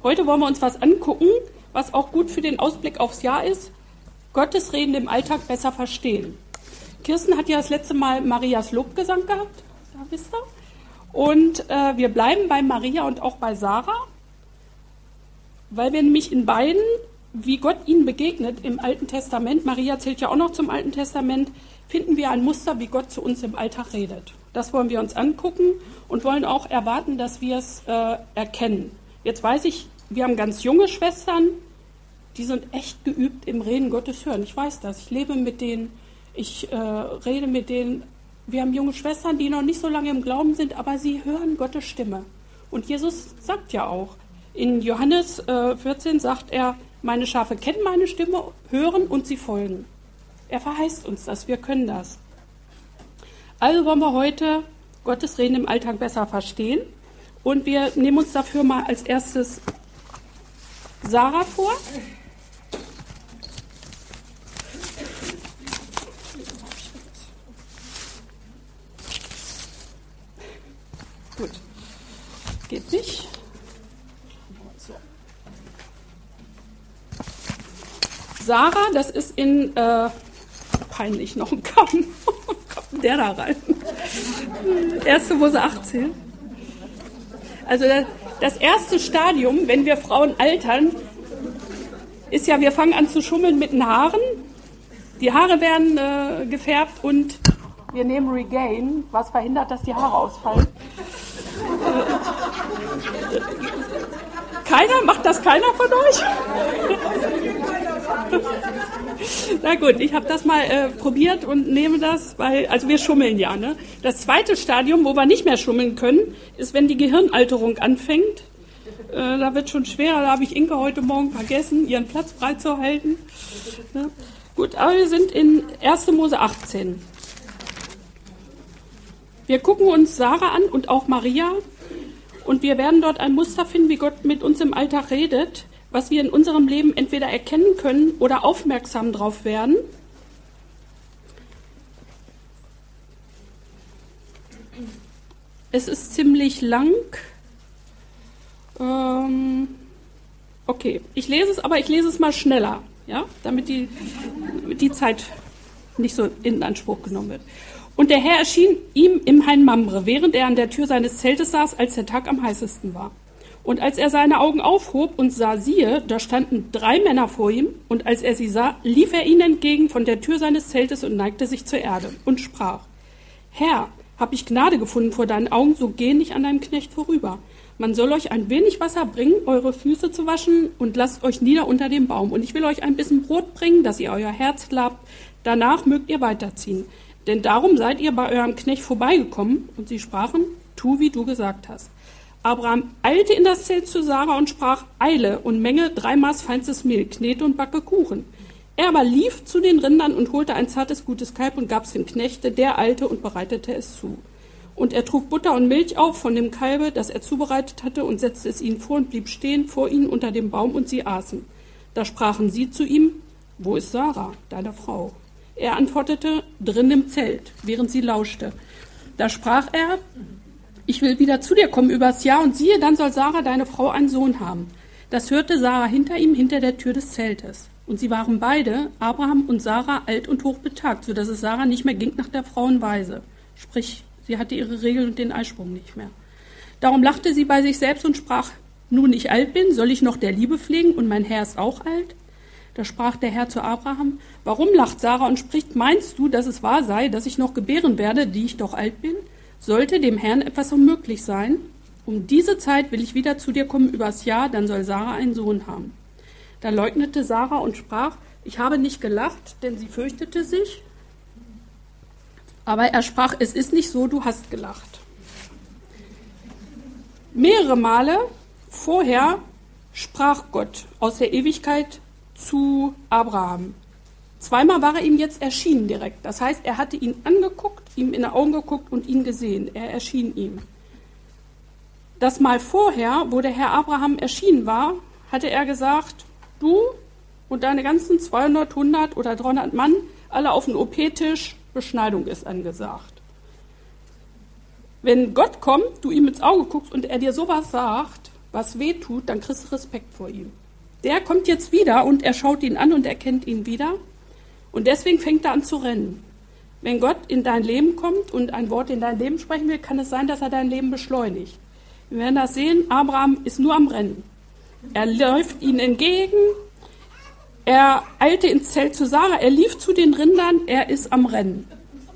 Heute wollen wir uns was angucken, was auch gut für den Ausblick aufs Jahr ist. Gottes Reden im Alltag besser verstehen. Kirsten hat ja das letzte Mal Marias Lobgesang gehabt, da wisst ihr. Und wir bleiben bei Maria und auch bei Sarah, weil wir nämlich in beiden, wie Gott ihnen begegnet im Alten Testament, Maria zählt ja auch noch zum Alten Testament, finden wir ein Muster, wie Gott zu uns im Alltag redet. Das wollen wir uns angucken und wollen auch erwarten, dass wir es erkennen. Jetzt weiß ich, wir haben ganz junge Schwestern, die sind echt geübt im Reden Gottes hören. Ich weiß das, ich lebe mit denen, ich rede mit denen. Wir haben junge Schwestern, die noch nicht so lange im Glauben sind, aber sie hören Gottes Stimme. Und Jesus sagt ja auch, in Johannes 14 sagt er, meine Schafe kennen meine Stimme, hören und sie folgen. Er verheißt uns das, wir können das. Also wollen wir heute Gottes Reden im Alltag besser verstehen. Und wir nehmen uns dafür mal als erstes Sarah vor. Gut, geht nicht. So. Sarah, das ist in, peinlich, noch ein Kamm. Kommt der da rein? 1. Mose 18. Also das erste Stadium, wenn wir Frauen altern, ist ja, wir fangen an zu schummeln mit den Haaren. Die Haare werden gefärbt und wir nehmen Regain, was verhindert, dass die Haare ausfallen. Macht das keiner von euch? Na gut, ich habe das mal probiert und nehme das, also wir schummeln ja. Ne? Das zweite Stadium, wo wir nicht mehr schummeln können, ist, wenn die Gehirnalterung anfängt. Da wird schon schwerer, da habe ich Inke heute Morgen vergessen, ihren Platz freizuhalten. Ne? Gut, aber wir sind in 1. Mose 18. Wir gucken uns Sarah an und auch Maria und wir werden dort ein Muster finden, wie Gott mit uns im Alltag redet, was wir in unserem Leben entweder erkennen können oder aufmerksam drauf werden. Es ist ziemlich lang. Okay, ich lese es mal schneller, ja, damit die Zeit nicht so in Anspruch genommen wird. Und der Herr erschien ihm im Hain Mamre, während er an der Tür seines Zeltes saß, als der Tag am heißesten war. Und als er seine Augen aufhob und sah, siehe, da standen 3 Männer vor ihm, und als er sie sah, lief er ihnen entgegen von der Tür seines Zeltes und neigte sich zur Erde und sprach, Herr, hab ich Gnade gefunden vor deinen Augen, so geh nicht an deinem Knecht vorüber. Man soll euch ein wenig Wasser bringen, eure Füße zu waschen, und lasst euch nieder unter dem Baum. Und ich will euch ein bisschen Brot bringen, dass ihr euer Herz labt, danach mögt ihr weiterziehen. Denn darum seid ihr bei eurem Knecht vorbeigekommen. Und sie sprachen, tu, wie du gesagt hast. Abraham eilte in das Zelt zu Sarah und sprach, eile und menge 3 Maß feinstes Mehl, knete und backe Kuchen. Er aber lief zu den Rindern und holte ein zartes, gutes Kalb und gab's dem Knechte, der eilte und bereitete es zu. Und er trug Butter und Milch auf von dem Kalbe, das er zubereitet hatte, und setzte es ihnen vor und blieb stehen vor ihnen unter dem Baum, und sie aßen. Da sprachen sie zu ihm, wo ist Sarah, deine Frau? Er antwortete, drin im Zelt, während sie lauschte. Da sprach er, ich will wieder zu dir kommen übers Jahr, und siehe, dann soll Sarah, deine Frau, einen Sohn haben. Das hörte Sarah hinter ihm, hinter der Tür des Zeltes. Und sie waren beide, Abraham und Sarah, alt und hochbetagt, so dass es Sarah nicht mehr ging nach der Frauenweise. Sprich, sie hatte ihre Regel und den Eisprung nicht mehr. Darum lachte sie bei sich selbst und sprach, nun ich alt bin, soll ich noch der Liebe pflegen, und mein Herr ist auch alt? Da sprach der Herr zu Abraham, warum lacht Sarah und spricht, meinst du, dass es wahr sei, dass ich noch gebären werde, die ich doch alt bin? Sollte dem Herrn etwas unmöglich sein? Um diese Zeit will ich wieder zu dir kommen übers Jahr, dann soll Sarah einen Sohn haben. Da leugnete Sarah und sprach, ich habe nicht gelacht, denn sie fürchtete sich. Aber er sprach, es ist nicht so, du hast gelacht. Mehrere Male vorher sprach Gott aus der Ewigkeit zu Abraham. 2-mal war er ihm jetzt erschienen direkt. Das heißt, er hatte ihn angeguckt, ihm in die Augen geguckt und ihn gesehen. Er erschien ihm. Das Mal vorher, wo der Herr Abraham erschienen war, hatte er gesagt, du und deine ganzen 200, 100 oder 300 Mann, alle auf den OP-Tisch, Beschneidung ist angesagt. Wenn Gott kommt, du ihm ins Auge guckst und er dir sowas sagt, was weh tut, dann kriegst du Respekt vor ihm. Der kommt jetzt wieder und er schaut ihn an und erkennt ihn wieder. Und deswegen fängt er an zu rennen. Wenn Gott in dein Leben kommt und ein Wort in dein Leben sprechen will, kann es sein, dass er dein Leben beschleunigt. Wir werden das sehen, Abraham ist nur am Rennen. Er läuft ihnen entgegen, er eilte ins Zelt zu Sarah, er lief zu den Rindern, er ist am Rennen.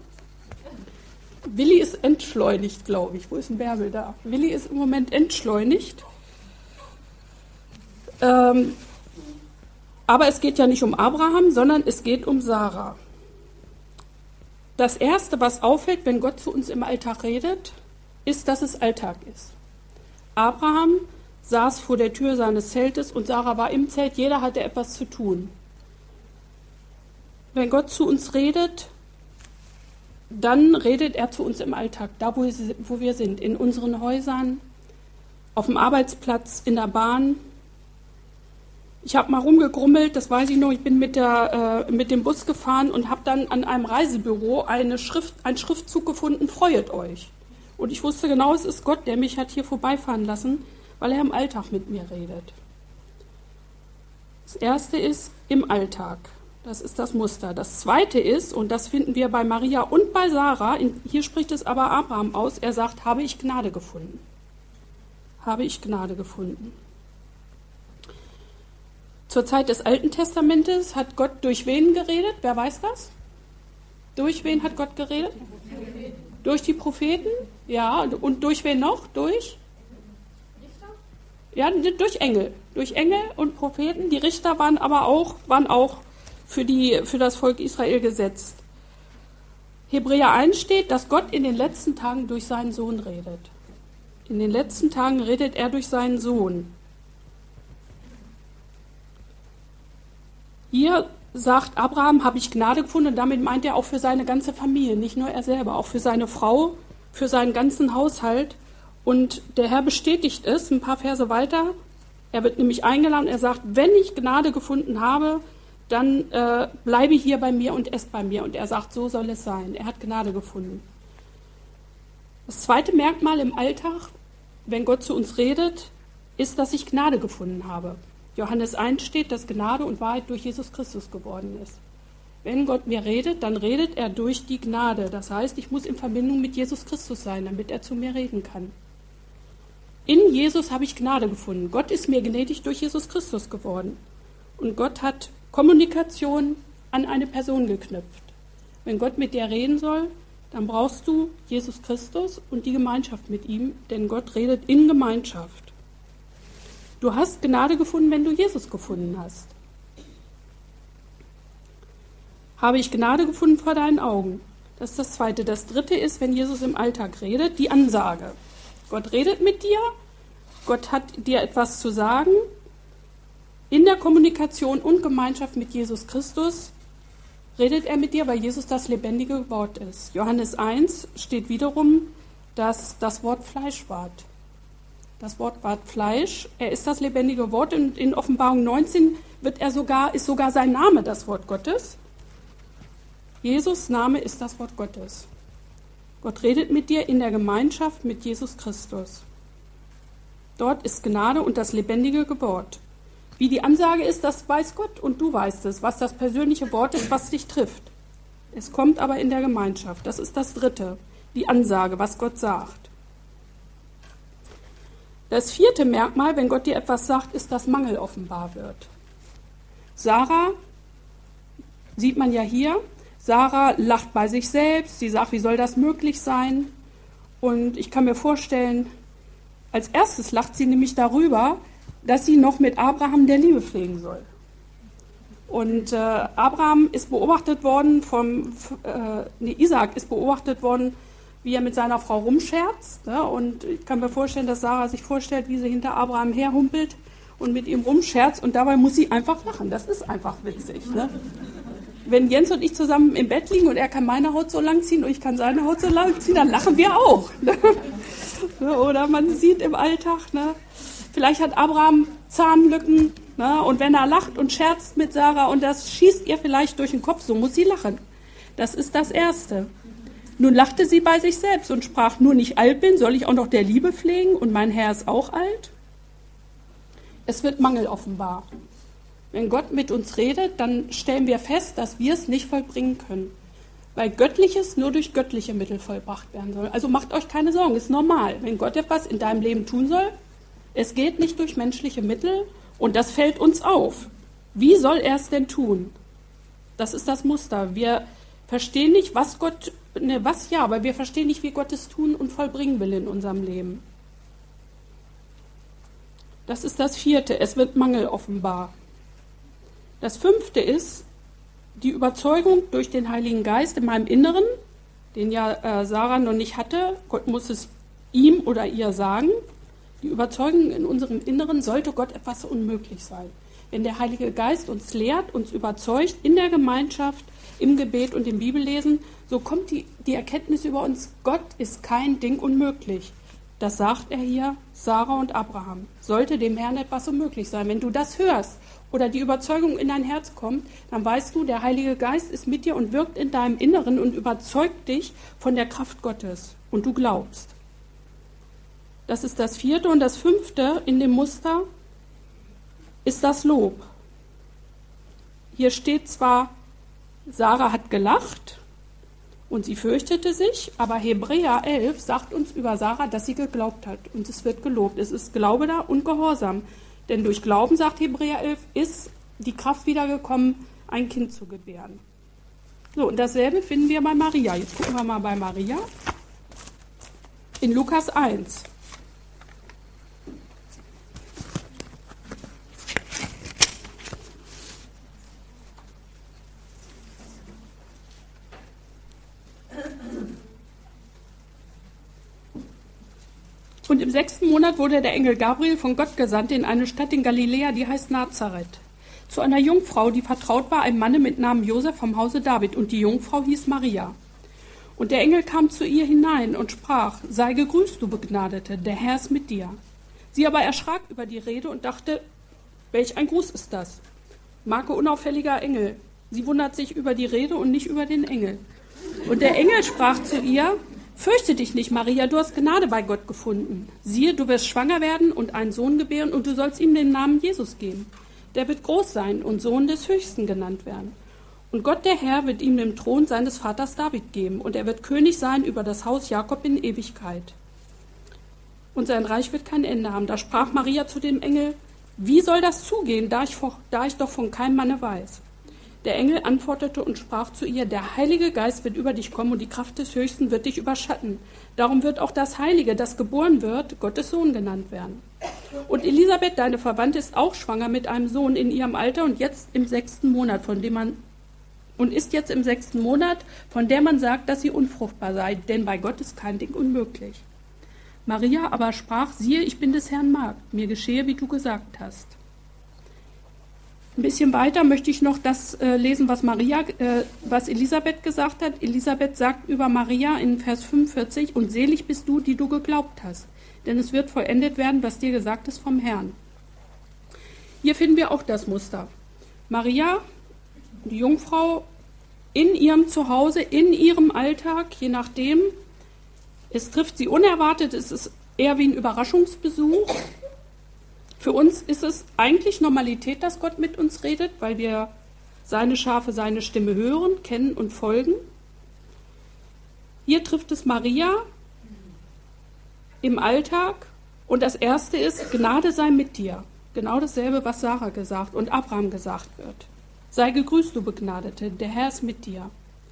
Willi ist entschleunigt, glaube ich. Wo ist ein Bärbel da? Willi ist im Moment entschleunigt. Aber es geht ja nicht um Abraham, sondern es geht um Sarah. Das Erste, was auffällt, wenn Gott zu uns im Alltag redet, ist, dass es Alltag ist. Abraham saß vor der Tür seines Zeltes und Sarah war im Zelt, jeder hatte etwas zu tun. Wenn Gott zu uns redet, dann redet er zu uns im Alltag, da wo wir sind, in unseren Häusern, auf dem Arbeitsplatz, in der Bahn. Ich habe mal rumgegrummelt, das weiß ich noch, ich bin mit dem Bus gefahren und habe dann an einem Reisebüro einen Schriftzug gefunden, freuet euch. Und ich wusste genau, es ist Gott, der mich hat hier vorbeifahren lassen, weil er im Alltag mit mir redet. Das Erste ist im Alltag. Das ist das Muster. Das Zweite ist, und das finden wir bei Maria und bei Sarah, hier spricht es aber Abraham aus, er sagt, habe ich Gnade gefunden. Habe ich Gnade gefunden. Zur Zeit des Alten Testamentes hat Gott durch wen geredet? Wer weiß das? Durch wen hat Gott geredet? Durch die Propheten? Ja, und durch wen noch? Durch? Ja, durch Engel. Durch Engel und Propheten. Die Richter waren auch für das Volk Israel gesetzt. Hebräer 1 steht, dass Gott in den letzten Tagen durch seinen Sohn redet. In den letzten Tagen redet er durch seinen Sohn. Hier sagt Abraham, habe ich Gnade gefunden, und damit meint er auch für seine ganze Familie, nicht nur er selber, auch für seine Frau, für seinen ganzen Haushalt. Und der Herr bestätigt es, ein paar Verse weiter. Er wird nämlich eingeladen, er sagt, wenn ich Gnade gefunden habe, dann bleibe hier bei mir und esst bei mir. Und er sagt, so soll es sein. Er hat Gnade gefunden. Das zweite Merkmal im Alltag, wenn Gott zu uns redet, ist, dass ich Gnade gefunden habe. Johannes 1 steht, dass Gnade und Wahrheit durch Jesus Christus geworden ist. Wenn Gott mir redet, dann redet er durch die Gnade. Das heißt, ich muss in Verbindung mit Jesus Christus sein, damit er zu mir reden kann. In Jesus habe ich Gnade gefunden. Gott ist mir gnädig durch Jesus Christus geworden. Und Gott hat Kommunikation an eine Person geknüpft. Wenn Gott mit dir reden soll, dann brauchst du Jesus Christus und die Gemeinschaft mit ihm, denn Gott redet in Gemeinschaft. Du hast Gnade gefunden, wenn du Jesus gefunden hast. Habe ich Gnade gefunden vor deinen Augen? Das ist das Zweite. Das Dritte ist, wenn Jesus im Alltag redet, die Ansage. Gott redet mit dir, Gott hat dir etwas zu sagen. In der Kommunikation und Gemeinschaft mit Jesus Christus redet er mit dir, weil Jesus das lebendige Wort ist. Johannes 1 steht wiederum, dass das Wort Fleisch ward. Das Wort ward Fleisch, er ist das lebendige Wort. Und in Offenbarung 19 ist sogar sein Name das Wort Gottes. Jesus' Name ist das Wort Gottes. Gott redet mit dir in der Gemeinschaft mit Jesus Christus. Dort ist Gnade und das lebendige Wort. Wie die Ansage ist, das weiß Gott und du weißt es, was das persönliche Wort ist, was dich trifft. Es kommt aber in der Gemeinschaft. Das ist das Dritte, die Ansage, was Gott sagt. Das vierte Merkmal, wenn Gott dir etwas sagt, ist, dass Mangel offenbar wird. Sarah, sieht man ja hier, Sarah lacht bei sich selbst, sie sagt, wie soll das möglich sein? Und ich kann mir vorstellen, als erstes lacht sie nämlich darüber, dass sie noch mit Abraham der Liebe pflegen soll. Und Abraham ist beobachtet worden Isaak ist beobachtet worden, wie er mit seiner Frau rumscherzt. Ne? Und ich kann mir vorstellen, dass Sarah sich vorstellt, wie sie hinter Abraham herhumpelt und mit ihm rumscherzt. Und dabei muss sie einfach lachen. Das ist einfach witzig. Ne? Wenn Jens und ich zusammen im Bett liegen und er kann meine Haut so lang ziehen und ich kann seine Haut so lang ziehen, dann lachen wir auch. Ne? Oder man sieht im Alltag, ne? Vielleicht hat Abraham Zahnlücken, ne? Und wenn er lacht und scherzt mit Sarah und das schießt ihr vielleicht durch den Kopf, so muss sie lachen. Das ist das Erste. Nun lachte sie bei sich selbst und sprach, nur nicht alt bin, soll ich auch noch der Liebe pflegen und mein Herr ist auch alt? es wird Mangel offenbar. Wenn Gott mit uns redet, dann stellen wir fest, dass wir es nicht vollbringen können. Weil Göttliches nur durch göttliche Mittel vollbracht werden soll. Also macht euch keine Sorgen, ist normal. Wenn Gott etwas in deinem Leben tun soll, es geht nicht durch menschliche Mittel und das fällt uns auf. Wie soll er es denn tun? Das ist das Muster. Wir verstehen nicht, aber wir verstehen nicht, wie Gott es tun und vollbringen will in unserem Leben. Das ist das 4. Es wird Mangel offenbar. Das 5. ist die Überzeugung durch den Heiligen Geist in meinem Inneren, den ja Sarah noch nicht hatte. Gott muss es ihm oder ihr sagen. Die Überzeugung in unserem Inneren, sollte Gott etwas unmöglich sein. Wenn der Heilige Geist uns lehrt, uns überzeugt, in der Gemeinschaft, im Gebet und im Bibellesen, so kommt die Erkenntnis über uns, Gott ist kein Ding unmöglich. Das sagt er hier, Sarah und Abraham. Sollte dem Herrn etwas unmöglich sein. Wenn du das hörst oder die Überzeugung in dein Herz kommt, dann weißt du, der Heilige Geist ist mit dir und wirkt in deinem Inneren und überzeugt dich von der Kraft Gottes. Und du glaubst. Das ist das 4. Und das 5. in dem Muster ist das Lob. Hier steht zwar, Sarah hat gelacht und sie fürchtete sich, aber Hebräer 11 sagt uns über Sarah, dass sie geglaubt hat und es wird gelobt. Es ist Glaube da und Gehorsam. Denn durch Glauben, sagt Hebräer 11, ist die Kraft wiedergekommen, ein Kind zu gebären. So, und dasselbe finden wir bei Maria. Jetzt gucken wir mal bei Maria in Lukas 1. Und im 6. Monat wurde der Engel Gabriel von Gott gesandt in eine Stadt in Galiläa, die heißt Nazareth, zu einer Jungfrau, die vertraut war, einem Manne mit Namen Josef vom Hause David, und die Jungfrau hieß Maria. Und der Engel kam zu ihr hinein und sprach, sei gegrüßt, du Begnadete, der Herr ist mit dir. Sie aber erschrak über die Rede und dachte, welch ein Gruß ist das? Marke unauffälliger Engel. Sie wundert sich über die Rede und nicht über den Engel. Und der Engel sprach zu ihr, fürchte dich nicht, Maria, du hast Gnade bei Gott gefunden. Siehe, du wirst schwanger werden und einen Sohn gebären und du sollst ihm den Namen Jesus geben. Der wird groß sein und Sohn des Höchsten genannt werden. Und Gott, der Herr, wird ihm den Thron seines Vaters David geben und er wird König sein über das Haus Jakob in Ewigkeit. Und sein Reich wird kein Ende haben. Da sprach Maria zu dem Engel, wie soll das zugehen, da ich doch von keinem Manne weiß? Der Engel antwortete und sprach zu ihr, der Heilige Geist wird über dich kommen und die Kraft des Höchsten wird dich überschatten. Darum wird auch das Heilige, das geboren wird, Gottes Sohn genannt werden. Und Elisabeth, deine Verwandte, ist auch schwanger mit einem Sohn in ihrem Alter und jetzt im 6. Monat, von der man sagt, dass sie unfruchtbar sei, denn bei Gott ist kein Ding unmöglich. Maria aber sprach, siehe, ich bin des Herrn Magd, mir geschehe, wie du gesagt hast. Ein bisschen weiter möchte ich noch das lesen, was Elisabeth gesagt hat. Elisabeth sagt über Maria in Vers 45, und selig bist du, die du geglaubt hast, denn es wird vollendet werden, was dir gesagt ist vom Herrn. Hier finden wir auch das Muster. Maria, die Jungfrau, in ihrem Zuhause, in ihrem Alltag, je nachdem, es trifft sie unerwartet, es ist eher wie ein Überraschungsbesuch. Für uns ist es eigentlich Normalität, dass Gott mit uns redet, weil wir seine Schafe, seine Stimme hören, kennen und folgen. Hier trifft es Maria im Alltag und das Erste ist, Gnade sei mit dir. Genau dasselbe, was Sarah gesagt und Abraham gesagt wird. Sei gegrüßt, du Begnadete, der Herr ist mit dir.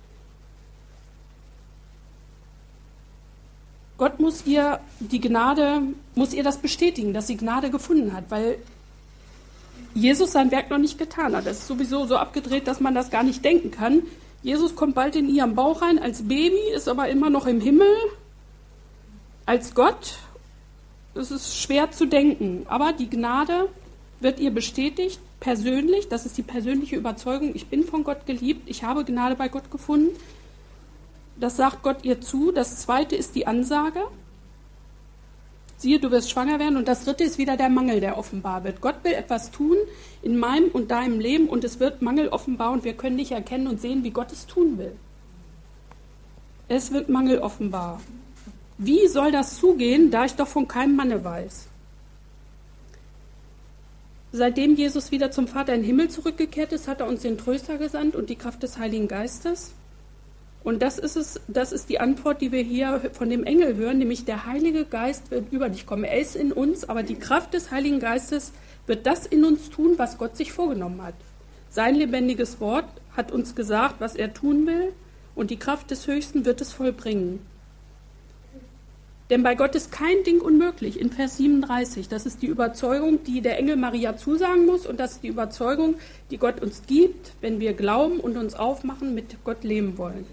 Gott muss ihr das bestätigen, dass sie Gnade gefunden hat, weil Jesus sein Werk noch nicht getan hat. Das ist sowieso so abgedreht, dass man das gar nicht denken kann. Jesus kommt bald in ihren Bauch rein als Baby, ist aber immer noch im Himmel als Gott. Das ist schwer zu denken, aber die Gnade wird ihr bestätigt, persönlich. Das ist die persönliche Überzeugung, ich bin von Gott geliebt, ich habe Gnade bei Gott gefunden. Das sagt Gott ihr zu. Das 2. ist die Ansage. Siehe, du wirst schwanger werden. Und das 3. ist wieder der Mangel, der offenbar wird. Gott will etwas tun in meinem und deinem Leben und es wird Mangel offenbar und wir können nicht erkennen und sehen, wie Gott es tun will. Es wird Mangel offenbar. Wie soll das zugehen, da ich doch von keinem Manne weiß? Seitdem Jesus wieder zum Vater in den Himmel zurückgekehrt ist, hat er uns den Tröster gesandt und die Kraft des Heiligen Geistes. Und das ist die Antwort, die wir hier von dem Engel hören, nämlich der Heilige Geist wird über dich kommen. Er ist in uns, aber die Kraft des Heiligen Geistes wird das in uns tun, was Gott sich vorgenommen hat. Sein lebendiges Wort hat uns gesagt, was er tun will, und die Kraft des Höchsten wird es vollbringen. Denn bei Gott ist kein Ding unmöglich, in Vers 37. Das ist die Überzeugung, die der Engel Maria zusagen muss, und das ist die Überzeugung, die Gott uns gibt, wenn wir glauben und uns aufmachen, mit Gott leben wollen.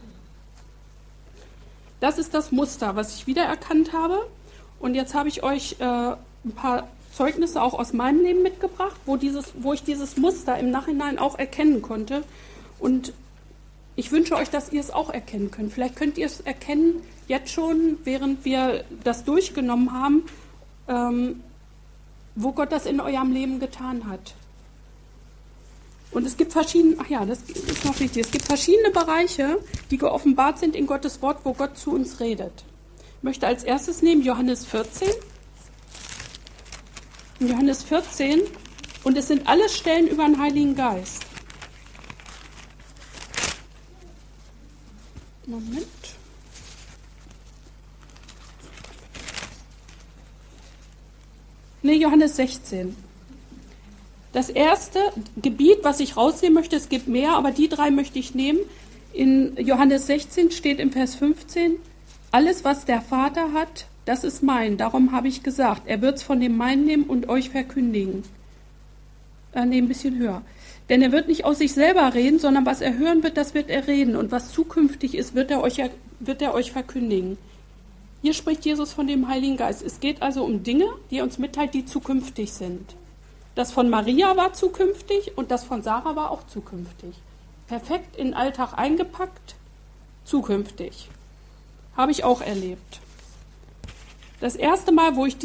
Das ist das Muster, was ich wiedererkannt habe. Und jetzt habe ich euch ein paar Zeugnisse auch aus meinem Leben mitgebracht, wo ich dieses Muster im Nachhinein auch erkennen konnte. Und ich wünsche euch, dass ihr es auch erkennen könnt. Vielleicht könnt ihr es erkennen, jetzt schon, während wir das durchgenommen haben, wo Gott das in eurem Leben getan hat. Und es gibt das ist noch wichtig, es gibt verschiedene Bereiche, die geoffenbart sind in Gottes Wort, wo Gott zu uns redet. Ich möchte als erstes nehmen Johannes 14. Johannes 14, und es sind alles Stellen über den Heiligen Geist. Moment. Johannes 16. Das erste Gebiet, was ich rausnehmen möchte, es gibt mehr, aber die 3 möchte ich nehmen. In Johannes 16 steht im Vers 15, alles, was der Vater hat, das ist mein. Darum habe ich gesagt, er wird es von dem meinen nehmen und euch verkündigen. Ein bisschen höher. Denn er wird nicht aus sich selber reden, sondern was er hören wird, das wird er reden. Und was zukünftig ist, wird er euch verkündigen. Hier spricht Jesus von dem Heiligen Geist. Es geht also um Dinge, die er uns mitteilt, die zukünftig sind. Das von Maria war zukünftig und das von Sarah war auch zukünftig. Perfekt in den Alltag eingepackt, zukünftig. Habe ich auch erlebt. Das erste Mal, wo ich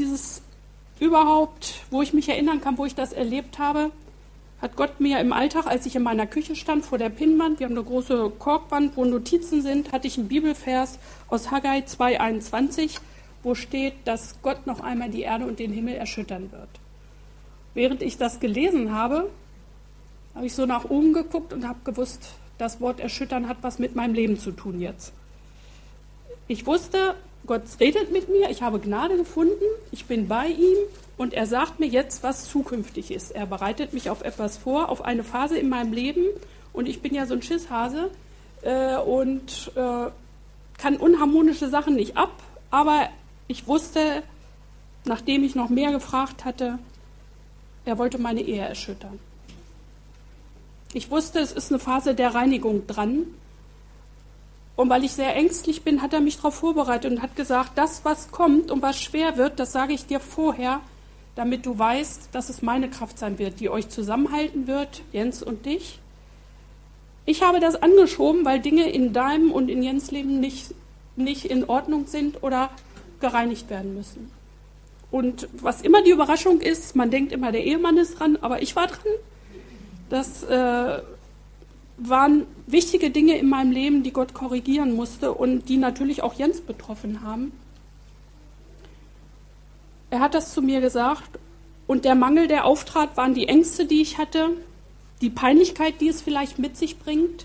mich erinnern kann, wo ich das erlebt habe, hat Gott mir im Alltag, als ich in meiner Küche stand, vor der Pinnwand, wir haben eine große Korkwand, wo Notizen sind, hatte ich einen Bibelvers aus Haggai 2,21, wo steht, dass Gott noch einmal die Erde und den Himmel erschüttern wird. Während ich das gelesen habe, habe ich so nach oben geguckt und habe gewusst, das Wort erschüttern hat was mit meinem Leben zu tun jetzt. Ich wusste, Gott redet mit mir, ich habe Gnade gefunden, ich bin bei ihm und er sagt mir jetzt, was zukünftig ist. Er bereitet mich auf etwas vor, auf eine Phase in meinem Leben, und ich bin ja so ein Schisshase und kann unharmonische Sachen nicht ab, aber ich wusste, nachdem ich noch mehr gefragt hatte, er wollte meine Ehe erschüttern. Ich wusste, es ist eine Phase der Reinigung dran. Und weil ich sehr ängstlich bin, hat er mich darauf vorbereitet und hat gesagt, das, was kommt und was schwer wird, das sage ich dir vorher, damit du weißt, dass es meine Kraft sein wird, die euch zusammenhalten wird, Jens und dich. Ich habe das angeschoben, weil Dinge in deinem und in Jens Leben nicht in Ordnung sind oder gereinigt werden müssen. Und was immer die Überraschung ist, man denkt immer, der Ehemann ist dran, aber ich war dran. Das waren wichtige Dinge in meinem Leben, die Gott korrigieren musste und die natürlich auch Jens betroffen haben. Er hat das zu mir gesagt, und der Mangel, der auftrat, waren die Ängste, die ich hatte, die Peinlichkeit, die es vielleicht mit sich bringt.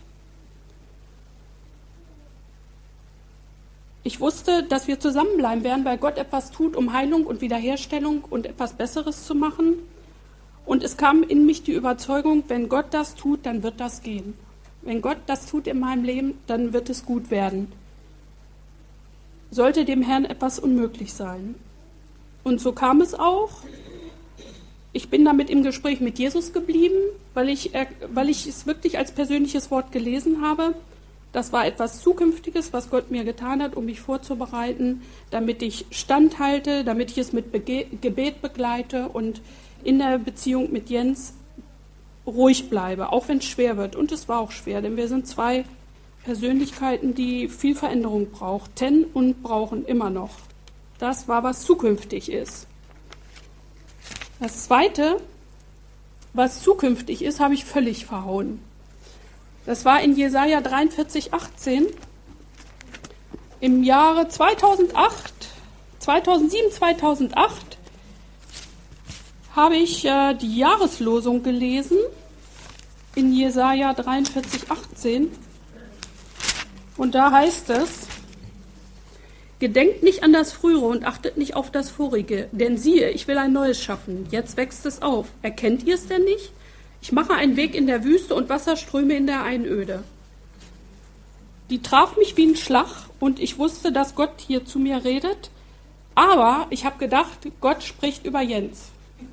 Ich wusste, dass wir zusammenbleiben werden, weil Gott etwas tut, um Heilung und Wiederherstellung und etwas Besseres zu machen. Und es kam in mich die Überzeugung, wenn Gott das tut, dann wird das gehen. Wenn Gott das tut in meinem Leben, dann wird es gut werden. Sollte dem Herrn etwas unmöglich sein. Und so kam es auch. Ich bin damit im Gespräch mit Jesus geblieben, weil ich es wirklich als persönliches Wort gelesen habe. Das war etwas Zukünftiges, was Gott mir getan hat, um mich vorzubereiten, damit ich standhalte, damit ich es mit Gebet begleite und in der Beziehung mit Jens ruhig bleibe, auch wenn es schwer wird. Und es war auch schwer, denn wir sind 2 Persönlichkeiten, die viel Veränderung brauchten und brauchen immer noch. Das war, was zukünftig ist. Das Zweite, was zukünftig ist, habe ich völlig verhauen. Das war in Jesaja 43,18 im Jahre 2007, 2008 habe ich die Jahreslosung gelesen in Jesaja 43, 18. Und da heißt es: Gedenkt nicht an das Frühere und achtet nicht auf das Vorige, denn siehe, ich will ein Neues schaffen, jetzt wächst es auf. Erkennt ihr es denn nicht? Ich mache einen Weg in der Wüste und Wasserströme in der Einöde. Die traf mich wie ein Schlag und ich wusste, dass Gott hier zu mir redet, aber ich habe gedacht, Gott spricht über Jens.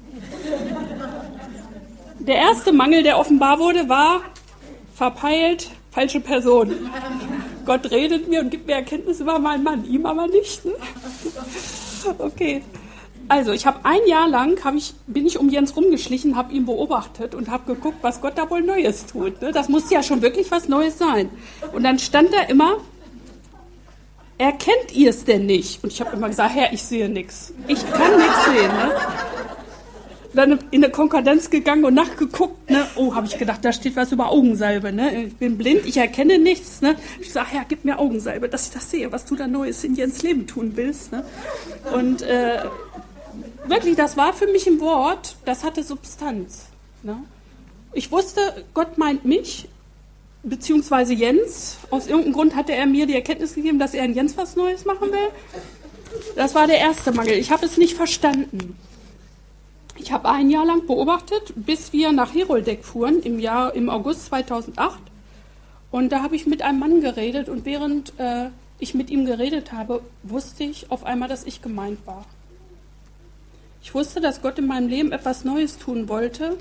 Der erste Mangel, der offenbar wurde, war verpeilt, falsche Person. Gott redet mir und gibt mir Erkenntnis über meinen Mann, ihm aber nicht. Ne? Okay. Also, ich habe ein Jahr lang, bin ich um Jens rumgeschlichen, habe ihn beobachtet und habe geguckt, was Gott da wohl Neues tut. Ne? Das muss ja schon wirklich was Neues sein. Und dann stand da immer: Erkennt ihr es denn nicht? Und ich habe immer gesagt: Herr, ich sehe nichts. Ich kann nichts sehen. Ne? Dann in eine Konkordanz gegangen und nachgeguckt. Ne? Oh, habe ich gedacht, da steht was über Augensalbe. Ne? Ich bin blind, ich erkenne nichts. Ne? Ich sage: Herr, gib mir Augensalbe, dass ich das sehe, was du da Neues in Jens Leben tun willst. Ne? Und wirklich, das war für mich ein Wort, das hatte Substanz. Ne? Ich wusste, Gott meint mich, beziehungsweise Jens. Aus irgendeinem Grund hatte er mir die Erkenntnis gegeben, dass er in Jens was Neues machen will. Das war der erste Mangel. Ich habe es nicht verstanden. Ich habe ein Jahr lang beobachtet, bis wir nach Heroldeck fuhren, im August 2008. Und da habe ich mit einem Mann geredet. Und während ich mit ihm geredet habe, wusste ich auf einmal, dass ich gemeint war. Ich wusste, dass Gott in meinem Leben etwas Neues tun wollte.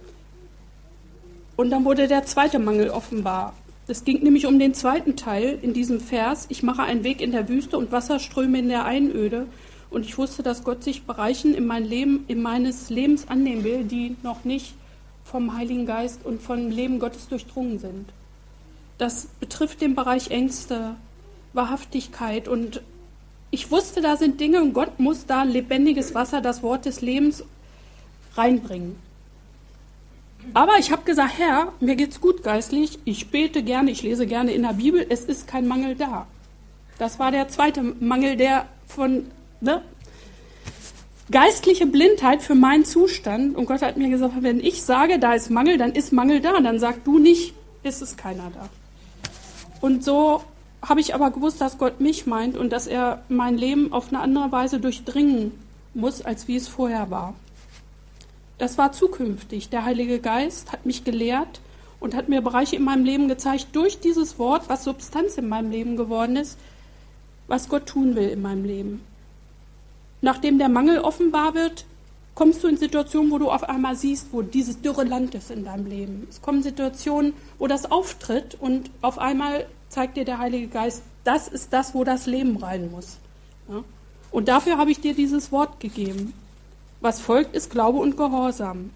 Und dann wurde der zweite Mangel offenbar. Es ging nämlich um den zweiten Teil in diesem Vers: Ich mache einen Weg in der Wüste und Wasserströme in der Einöde. Und ich wusste, dass Gott sich Bereichen in meines Lebens annehmen will, die noch nicht vom Heiligen Geist und vom Leben Gottes durchdrungen sind. Das betrifft den Bereich Ängste, Wahrhaftigkeit. Und ich wusste, da sind Dinge und Gott muss da lebendiges Wasser, das Wort des Lebens, reinbringen. Aber ich habe gesagt: Herr, mir geht's gut geistlich, ich bete gerne, ich lese gerne in der Bibel, es ist kein Mangel da. Das war der zweite Mangel, der von geistliche Blindheit für meinen Zustand. Und Gott hat mir gesagt: Wenn ich sage, da ist Mangel, dann ist Mangel da. Dann sag du nicht, ist es keiner da. Und so habe ich aber gewusst, dass Gott mich meint und dass er mein Leben auf eine andere Weise durchdringen muss, als wie es vorher war. Das war zukünftig. Der Heilige Geist hat mich gelehrt und hat mir Bereiche in meinem Leben gezeigt, durch dieses Wort, was Substanz in meinem Leben geworden ist, was Gott tun will in meinem Leben. Nachdem der Mangel offenbar wird, kommst du in Situationen, wo du auf einmal siehst, wo dieses dürre Land ist in deinem Leben. Es kommen Situationen, wo das auftritt und auf einmal zeigt dir der Heilige Geist, das ist das, wo das Leben rein muss. Ja? Und dafür habe ich dir dieses Wort gegeben. Was folgt, ist Glaube und Gehorsam.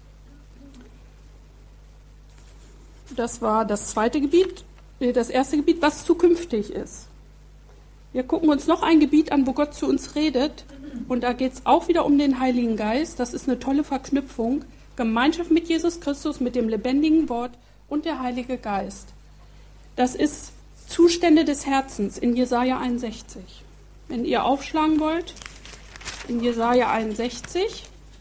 Das war das zweite Gebiet, das erste Gebiet, was zukünftig ist. Wir gucken uns noch ein Gebiet an, wo Gott zu uns redet. Und da geht es auch wieder um den Heiligen Geist. Das ist eine tolle Verknüpfung. Gemeinschaft mit Jesus Christus, mit dem lebendigen Wort und der Heilige Geist. Das ist Zustände des Herzens in Jesaja 61. Wenn ihr aufschlagen wollt, in Jesaja 61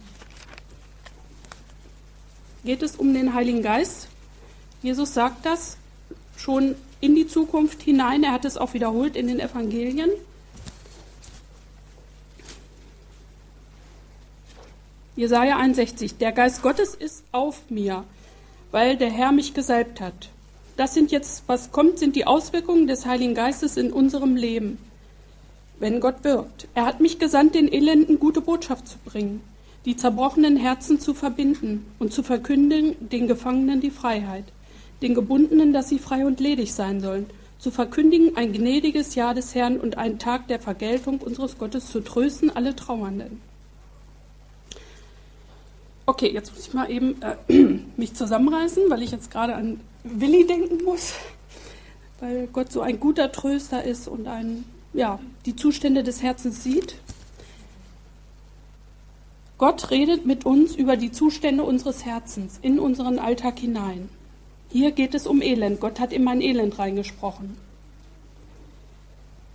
geht es um den Heiligen Geist. Jesus sagt das schon in die Zukunft hinein. Er hat es auch wiederholt in den Evangelien. Jesaja 61. Der Geist Gottes ist auf mir, weil der Herr mich gesalbt hat. Das sind jetzt, was kommt, sind die Auswirkungen des Heiligen Geistes in unserem Leben, wenn Gott wirkt. Er hat mich gesandt, den Elenden gute Botschaft zu bringen, die zerbrochenen Herzen zu verbinden und zu verkünden den Gefangenen die Freiheit, den Gebundenen, dass sie frei und ledig sein sollen, zu verkündigen ein gnädiges Jahr des Herrn und einen Tag der Vergeltung unseres Gottes, zu trösten alle Trauernden. Okay, jetzt muss ich mal eben mich zusammenreißen, weil ich jetzt gerade an Willi denken muss, weil Gott so ein guter Tröster ist und die Zustände des Herzens sieht. Gott redet mit uns über die Zustände unseres Herzens in unseren Alltag hinein. Hier geht es um Elend. Gott hat in mein Elend reingesprochen.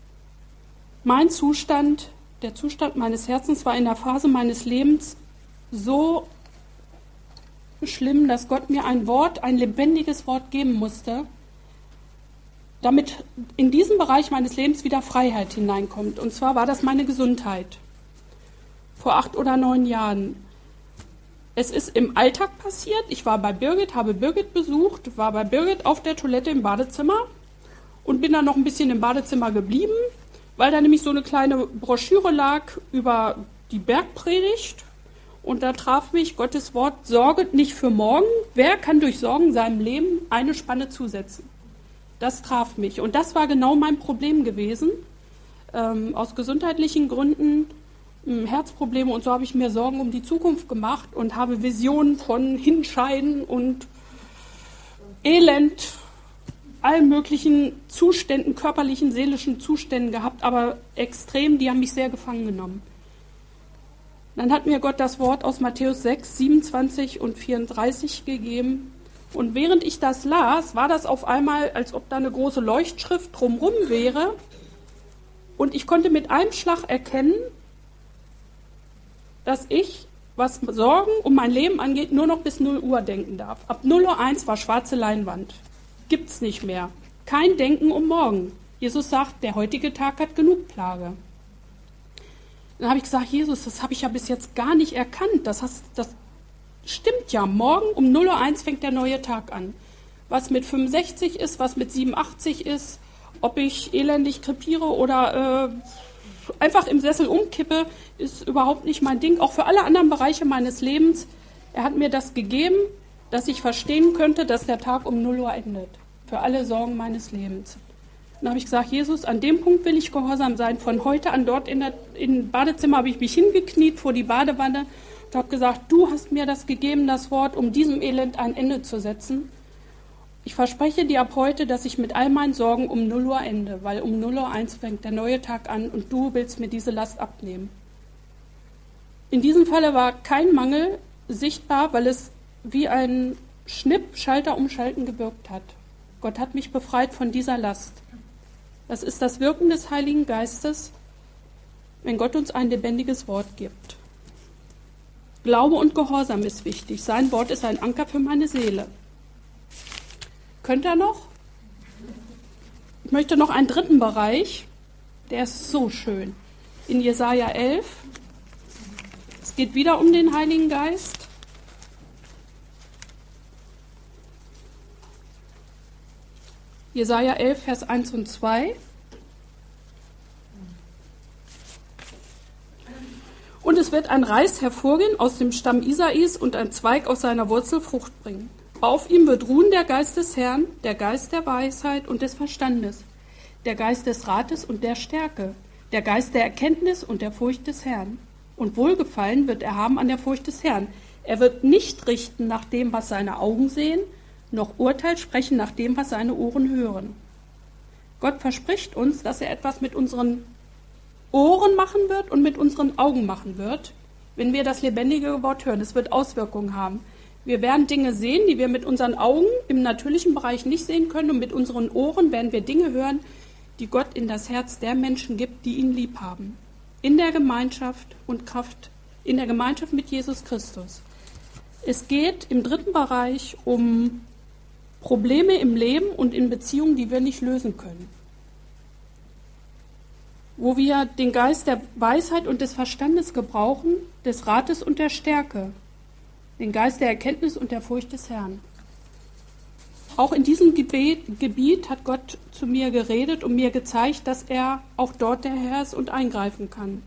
Mein Zustand, der Zustand meines Herzens war in der Phase meines Lebens so schlimm, dass Gott mir ein lebendiges Wort geben musste, damit in diesen Bereich meines Lebens wieder Freiheit hineinkommt. Und zwar war das meine Gesundheit. Vor 8 oder 9 Jahren. Es ist im Alltag passiert. Ich war bei Birgit, habe Birgit besucht, war bei Birgit auf der Toilette im Badezimmer und bin dann noch ein bisschen im Badezimmer geblieben, weil da nämlich so eine kleine Broschüre lag über die Bergpredigt. Und da traf mich Gottes Wort: Sorget nicht für morgen. Wer kann durch Sorgen seinem Leben eine Spanne zusetzen? Das traf mich. Und das war genau mein Problem gewesen. Aus gesundheitlichen Gründen, Herzprobleme und so, habe ich mir Sorgen um die Zukunft gemacht und habe Visionen von Hinscheiden und Elend, allen möglichen Zuständen, körperlichen, seelischen Zuständen gehabt, aber extrem, die haben mich sehr gefangen genommen. Dann hat mir Gott das Wort aus Matthäus 6, 27 und 34 gegeben. Und während ich das las, war das auf einmal, als ob da eine große Leuchtschrift drumherum wäre. Und ich konnte mit einem Schlag erkennen, dass ich, was Sorgen um mein Leben angeht, nur noch bis 0 Uhr denken darf. Ab 0:01 Uhr war schwarze Leinwand. Gibt's nicht mehr. Kein Denken um morgen. Jesus sagt, der heutige Tag hat genug Plage. Dann habe ich gesagt, Jesus, das habe ich ja bis jetzt gar nicht erkannt. Das stimmt ja. Morgen um 0:01 Uhr fängt der neue Tag an. Was mit 65 ist, was mit 87 ist, ob ich elendig krepiere oder einfach im Sessel umkippe, ist überhaupt nicht mein Ding. Auch für alle anderen Bereiche meines Lebens. Er hat mir das gegeben, dass ich verstehen könnte, dass der Tag um 0 Uhr endet. Für alle Sorgen meines Lebens. Dann habe ich gesagt, Jesus, an dem Punkt will ich gehorsam sein. Von heute an dort im Badezimmer habe ich mich hingekniet vor die Badewanne und habe gesagt, du hast mir das gegeben, das Wort, um diesem Elend ein Ende zu setzen. Ich verspreche dir ab heute, dass ich mit all meinen Sorgen um 0 Uhr ende, weil um 0:01 Uhr fängt der neue Tag an und du willst mir diese Last abnehmen. In diesem Falle war kein Mangel sichtbar, weil es wie ein Schnipp, Schalter umschalten gewirkt hat. Gott hat mich befreit von dieser Last. Das ist das Wirken des Heiligen Geistes, wenn Gott uns ein lebendiges Wort gibt. Glaube und Gehorsam ist wichtig. Sein Wort ist ein Anker für meine Seele. Könnt ihr noch? Ich möchte noch einen dritten Bereich, der ist so schön. In Jesaja 11. Es geht wieder um den Heiligen Geist. Jesaja 11, Vers 1 und 2. Und es wird ein Reis hervorgehen aus dem Stamm Isais und ein Zweig aus seiner Wurzel Frucht bringen. Auf ihm wird ruhen der Geist des Herrn, der Geist der Weisheit und des Verstandes, der Geist des Rates und der Stärke, der Geist der Erkenntnis und der Furcht des Herrn. Und Wohlgefallen wird er haben an der Furcht des Herrn. Er wird nicht richten nach dem, was seine Augen sehen, noch Urteil sprechen nach dem, was seine Ohren hören. Gott verspricht uns, dass er etwas mit unseren Ohren machen wird und mit unseren Augen machen wird, wenn wir das lebendige Wort hören. Es wird Auswirkungen haben. Wir werden Dinge sehen, die wir mit unseren Augen im natürlichen Bereich nicht sehen können, und mit unseren Ohren werden wir Dinge hören, die Gott in das Herz der Menschen gibt, die ihn lieb haben. In der Gemeinschaft und Kraft, in der Gemeinschaft mit Jesus Christus. Es geht im dritten Bereich um Probleme im Leben und in Beziehungen, die wir nicht lösen können. Wo wir den Geist der Weisheit und des Verstandes gebrauchen, des Rates und der Stärke, den Geist der Erkenntnis und der Furcht des Herrn. Auch in diesem Gebiet hat Gott zu mir geredet und mir gezeigt, dass er auch dort der Herr ist und eingreifen kann.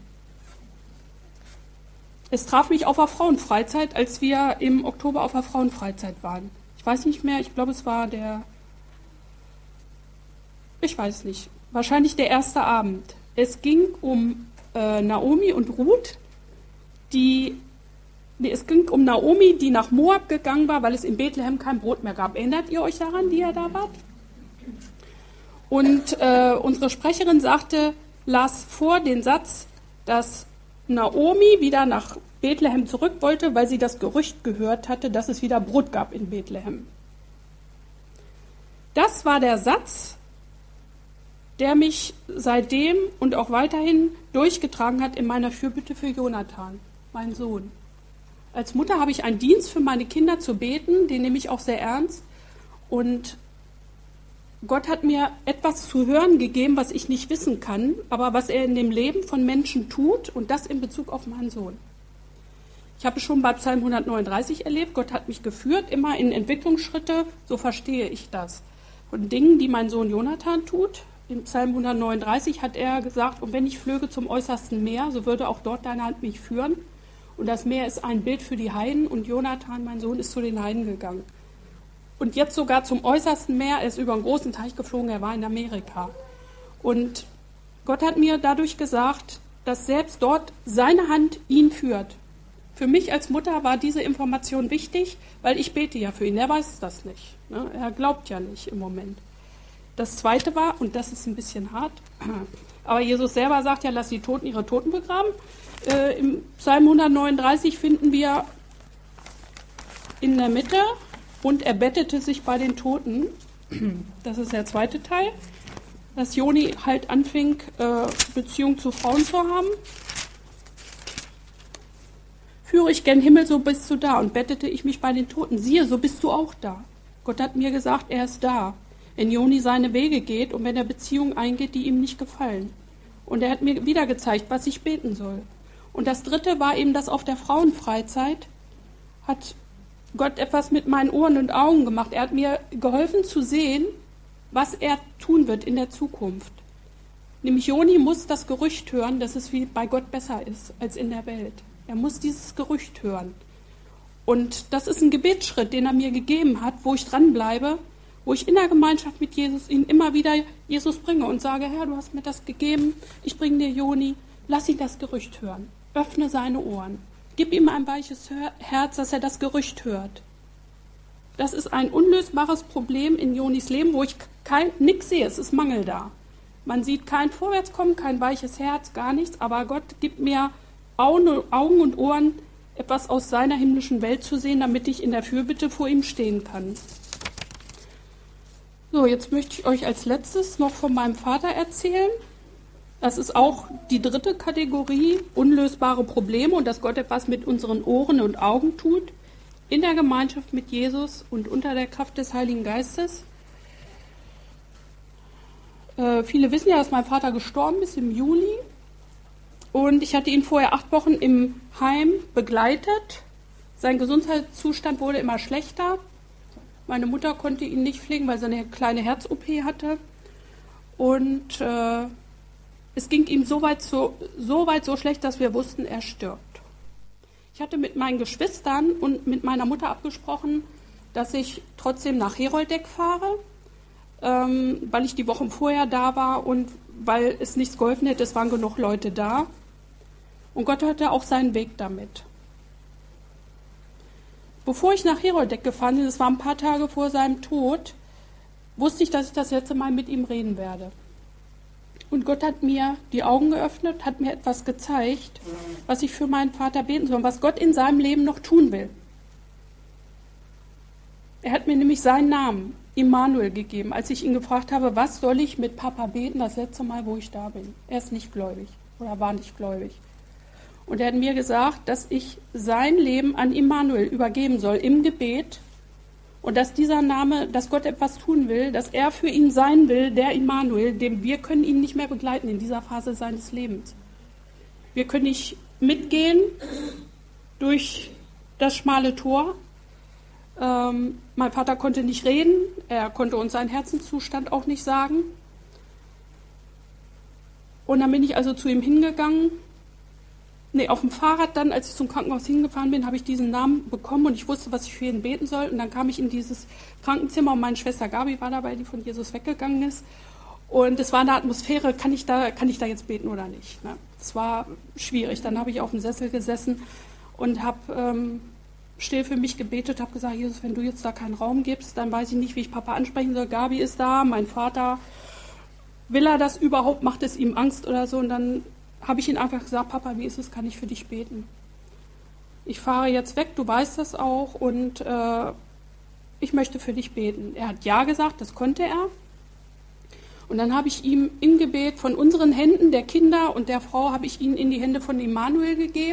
Es traf mich auf der Frauenfreizeit, als wir im Oktober auf der Frauenfreizeit waren. Ich weiß nicht mehr, ich glaube, es war wahrscheinlich der erste Abend. Es ging um Naomi und Ruth, es ging um Naomi, die nach Moab gegangen war, weil es in Bethlehem kein Brot mehr gab. Erinnert ihr euch daran, die ihr da wart? Und unsere Sprecherin las vor den Satz, dass Naomi wieder nach Bethlehem zurück wollte, weil sie das Gerücht gehört hatte, dass es wieder Brot gab in Bethlehem. Das war der Satz, der mich seitdem und auch weiterhin durchgetragen hat in meiner Fürbitte für Jonathan, meinen Sohn. Als Mutter habe ich einen Dienst für meine Kinder zu beten, den nehme ich auch sehr ernst. Und Gott hat mir etwas zu hören gegeben, was ich nicht wissen kann, aber was er in dem Leben von Menschen tut, und das in Bezug auf meinen Sohn. Ich habe es schon bei Psalm 139 erlebt. Gott hat mich geführt, immer in Entwicklungsschritte, so verstehe ich das. Von Dingen, die mein Sohn Jonathan tut. Im Psalm 139 hat er gesagt, und wenn ich flöge zum äußersten Meer, so würde auch dort deine Hand mich führen. Und das Meer ist ein Bild für die Heiden, und Jonathan, mein Sohn, ist zu den Heiden gegangen. Und jetzt sogar zum äußersten Meer, er ist über einen großen Teich geflogen, er war in Amerika. Und Gott hat mir dadurch gesagt, dass selbst dort seine Hand ihn führt. Für mich als Mutter war diese Information wichtig, weil ich bete ja für ihn. Er weiß das nicht. Ne? Er glaubt ja nicht im Moment. Das Zweite war, und das ist ein bisschen hart, aber Jesus selber sagt ja, lass die Toten ihre Toten begraben. Im Psalm 139 finden wir in der Mitte, und er bettete sich bei den Toten. Das ist der zweite Teil, dass Joni halt anfing, Beziehung zu Frauen zu haben. Führe ich gen Himmel, so bist du da, und bettete ich mich bei den Toten. Siehe, so bist du auch da. Gott hat mir gesagt, er ist da, wenn Joni seine Wege geht und wenn er Beziehungen eingeht, die ihm nicht gefallen. Und er hat mir wieder gezeigt, was ich beten soll. Und das Dritte war eben, dass auf der Frauenfreizeit hat Gott etwas mit meinen Ohren und Augen gemacht. Er hat mir geholfen zu sehen, was er tun wird in der Zukunft. Nämlich Joni muss das Gerücht hören, dass es wie bei Gott besser ist als in der Welt. Er muss dieses Gerücht hören. Und das ist ein Gebetsschritt, den er mir gegeben hat, wo ich dranbleibe, wo ich in der Gemeinschaft mit Jesus ihn immer wieder Jesus bringe und sage, Herr, du hast mir das gegeben, ich bringe dir Joni, lass ihn das Gerücht hören. Öffne seine Ohren. Gib ihm ein weiches Herz, dass er das Gerücht hört. Das ist ein unlösbares Problem in Jonis Leben, wo ich nichts sehe, es ist Mangel da. Man sieht kein Vorwärtskommen, kein weiches Herz, gar nichts, aber Gott gibt mir Augen und Ohren, etwas aus seiner himmlischen Welt zu sehen, damit ich in der Fürbitte vor ihm stehen kann. So, jetzt möchte ich euch als letztes noch von meinem Vater erzählen. Das ist auch die dritte Kategorie, unlösbare Probleme, und dass Gott etwas mit unseren Ohren und Augen tut, in der Gemeinschaft mit Jesus und unter der Kraft des Heiligen Geistes. Viele wissen ja, dass mein Vater gestorben ist im Juli. Und ich hatte ihn vorher 8 Wochen im Heim begleitet. Sein Gesundheitszustand wurde immer schlechter. Meine Mutter konnte ihn nicht pflegen, weil sie eine kleine Herz-OP hatte. Und es ging ihm so weit so schlecht, dass wir wussten, er stirbt. Ich hatte mit meinen Geschwistern und mit meiner Mutter abgesprochen, dass ich trotzdem nach Heroldeck fahre, weil ich die Wochen vorher da war und weil es nichts geholfen hätte, es waren genug Leute da. Und Gott hatte auch seinen Weg damit. Bevor ich nach Heroldeck gefahren bin, das war ein paar Tage vor seinem Tod, wusste ich, dass ich das letzte Mal mit ihm reden werde. Und Gott hat mir die Augen geöffnet, hat mir etwas gezeigt, was ich für meinen Vater beten soll und was Gott in seinem Leben noch tun will. Er hat mir nämlich seinen Namen, Immanuel, gegeben, als ich ihn gefragt habe, was soll ich mit Papa beten, das letzte Mal, wo ich da bin. Er ist nicht gläubig oder war nicht gläubig. Und er hat mir gesagt, dass ich sein Leben an Immanuel übergeben soll im Gebet und dass dieser Name, dass Gott etwas tun will, dass er für ihn sein will, der Immanuel, wir können ihn nicht mehr begleiten in dieser Phase seines Lebens. Wir können nicht mitgehen durch das schmale Tor. Mein Vater konnte nicht reden, er konnte uns seinen Herzenszustand auch nicht sagen. Und dann bin ich also zu ihm hingegangen. Auf dem Fahrrad dann, als ich zum Krankenhaus hingefahren bin, habe ich diesen Namen bekommen und ich wusste, was ich für ihn beten soll. Und dann kam ich in dieses Krankenzimmer und meine Schwester Gabi war dabei, die von Jesus weggegangen ist. Und es war eine Atmosphäre, kann ich da jetzt beten oder nicht? Ne? Es war schwierig. Dann habe ich auf dem Sessel gesessen und habe still für mich gebetet, habe gesagt, Jesus, wenn du jetzt da keinen Raum gibst, dann weiß ich nicht, wie ich Papa ansprechen soll. Gabi ist da, mein Vater, will er das überhaupt, macht es ihm Angst oder so? Und dann habe ich ihn einfach gesagt, Papa, wie ist es, kann ich für dich beten? Ich fahre jetzt weg, du weißt das auch und ich möchte für dich beten. Er hat ja gesagt, das konnte er. Und dann habe ich ihm im Gebet von unseren Händen, der Kinder und der Frau, habe ich ihn in die Hände von Immanuel gegeben,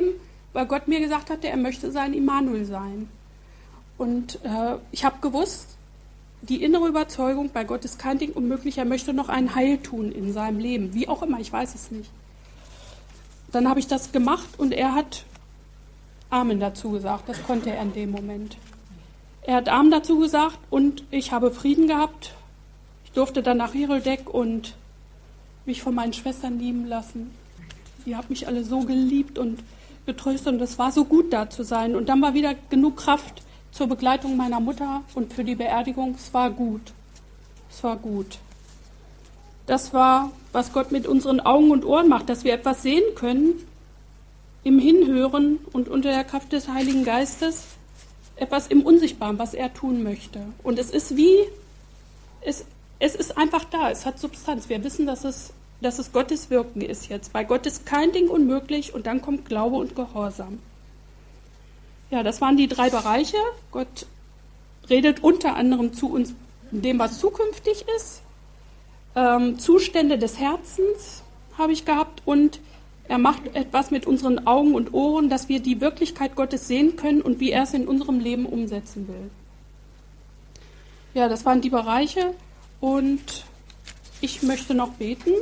weil Gott mir gesagt hatte, er möchte sein Immanuel sein. Und ich habe gewusst, die innere Überzeugung, bei Gott ist kein Ding unmöglich, er möchte noch ein Heil tun in seinem Leben. Wie auch immer, ich weiß es nicht. Dann habe ich das gemacht und er hat Amen dazu gesagt. Das konnte er in dem Moment. Er hat Amen dazu gesagt und ich habe Frieden gehabt. Ich durfte dann nach Hiroldeck und mich von meinen Schwestern lieben lassen. Die haben mich alle so geliebt und getröstet und es war so gut, da zu sein. Und dann war wieder genug Kraft zur Begleitung meiner Mutter und für die Beerdigung. Es war gut. Es war gut. Das war, was Gott mit unseren Augen und Ohren macht, dass wir etwas sehen können im Hinhören und unter der Kraft des Heiligen Geistes etwas im Unsichtbaren, was er tun möchte. Und es ist es ist einfach da, es hat Substanz. Wir wissen, dass es Gottes Wirken ist jetzt. Bei Gott ist kein Ding unmöglich und dann kommt Glaube und Gehorsam. Ja, das waren die 3 Bereiche. Gott redet unter anderem zu uns in dem, was zukünftig ist. Zustände des Herzens habe ich gehabt und er macht etwas mit unseren Augen und Ohren, dass wir die Wirklichkeit Gottes sehen können und wie er es in unserem Leben umsetzen will. Ja, das waren die Bereiche und ich möchte noch beten.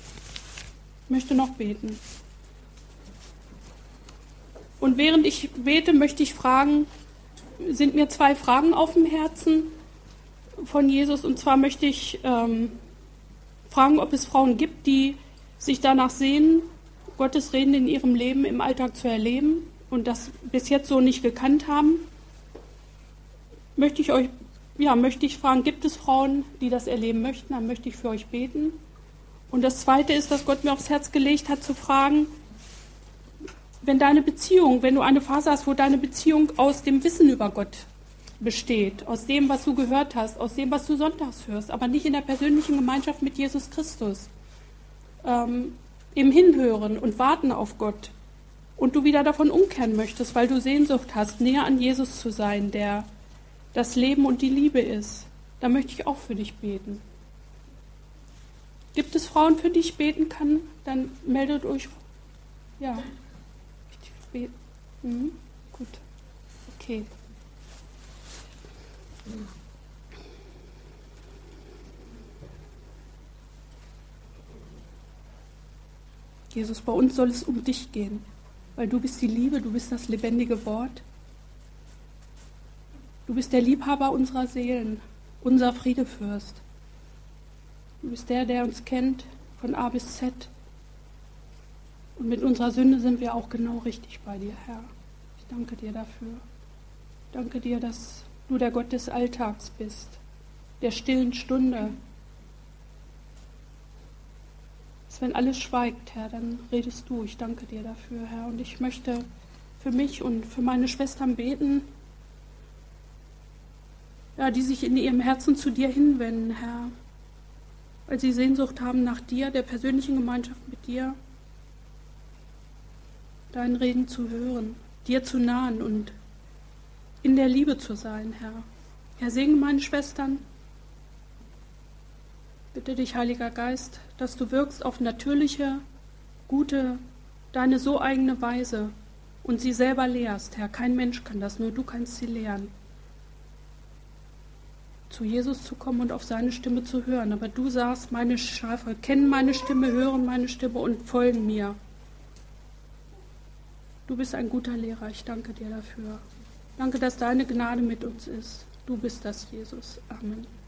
Und während ich bete, möchte ich fragen, sind mir 2 Fragen auf dem Herzen von Jesus. Und zwar möchte ich fragen, ob es Frauen gibt, die sich danach sehnen, Gottes Reden in ihrem Leben im Alltag zu erleben und das bis jetzt so nicht gekannt haben. Möchte ich fragen, gibt es Frauen, die das erleben möchten? Dann möchte ich für euch beten. Und das Zweite ist, dass Gott mir aufs Herz gelegt hat, zu fragen, wenn du eine Phase hast, wo deine Beziehung aus dem Wissen über Gott besteht, aus dem, was du gehört hast, aus dem, was du sonntags hörst, aber nicht in der persönlichen Gemeinschaft mit Jesus Christus, im Hinhören und Warten auf Gott und du wieder davon umkehren möchtest, weil du Sehnsucht hast, näher an Jesus zu sein, der das Leben und die Liebe ist, dann möchte ich auch für dich beten. Gibt es Frauen, für die ich beten kann? Dann meldet euch. Ja. Ich bete. Gut. Okay. Jesus, bei uns soll es um dich gehen, weil du bist die Liebe, du bist das lebendige Wort. Du bist der Liebhaber unserer Seelen, unser Friedefürst. Du bist der uns kennt von A bis Z. Und mit unserer Sünde sind wir auch genau richtig bei dir, Herr. Ich danke dir dafür. Ich danke dir, dass du der Gott des Alltags bist, der stillen Stunde. Dass wenn alles schweigt, Herr, dann redest du. Ich danke dir dafür, Herr. Und ich möchte für mich und für meine Schwestern beten, ja, die sich in ihrem Herzen zu dir hinwenden, Herr. Weil sie Sehnsucht haben nach dir, der persönlichen Gemeinschaft mit dir, dein Reden zu hören, dir zu nahen und in der Liebe zu sein, Herr. Herr, segne meine Schwestern. Bitte dich, Heiliger Geist, dass du wirkst auf natürliche, gute, deine so eigene Weise und sie selber lehrst, Herr. Kein Mensch kann das, nur du kannst sie lehren. Zu Jesus zu kommen und auf seine Stimme zu hören. Aber du sagst, meine Schafe kennen meine Stimme, hören meine Stimme und folgen mir. Du bist ein guter Lehrer, ich danke dir dafür. Danke, dass deine Gnade mit uns ist. Du bist das, Jesus. Amen.